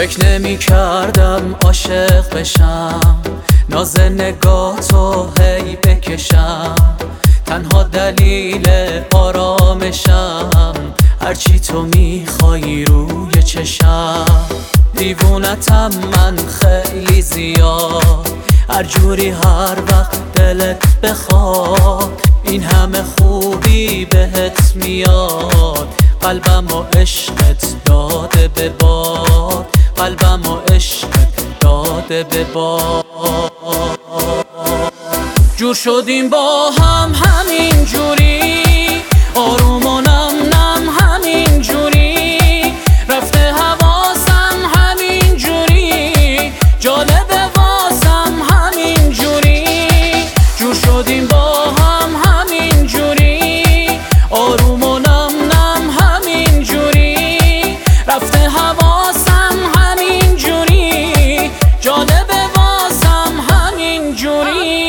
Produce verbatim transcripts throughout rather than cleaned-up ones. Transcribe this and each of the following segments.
فکر نمی کردم عاشق بشم، ناز نگاه تو هی بکشم، تنها دلیل آرامشم هرچی تو میخوای روی چشم. دیوونتم من خیلی زیاد، هر جوری هر وقت دلت بخواد، این همه خوبی بهت میاد، قلبم و عشقت داده به باد، قلبم و عشقت داده به باد. جور شدیم با هم همین جوری، آروم و نم نم همین جوری، رفته حواسم همین جوری، جالبه واسم همین جوری. جور شدیم با هم همین جوری، آروم و نم نم همین جوری، رفته حواسم همین جوری، جالبه واسم همین جوری.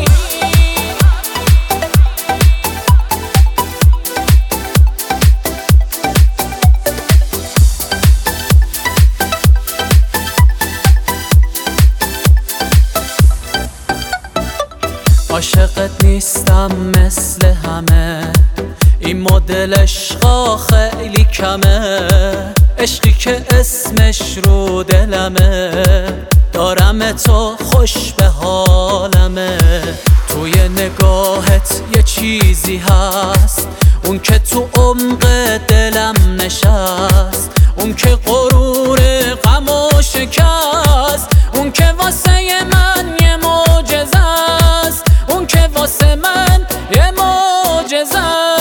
عاشقت نیستم مثل همه، این مدل عشقا خیلی کمه، عشقی که اسمش رو دلمه، دارم تو خوش به حالمه. توی نگاهت یه چیزی هست، اون که تو عمق دلم نشست، اون که غرور غم و شکست، اون که واسه من یه معجزه است، اون که واسه من یه معجزه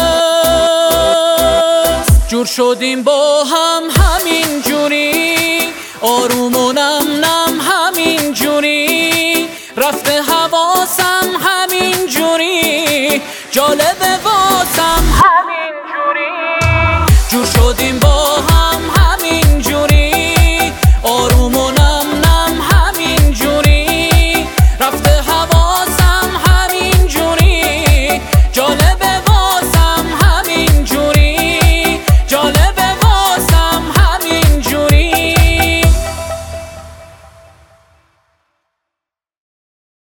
است. جور شدیم با هم همین جوری، آروم و نم نم همین جوری، رفته حواسم همین جوری، جالبه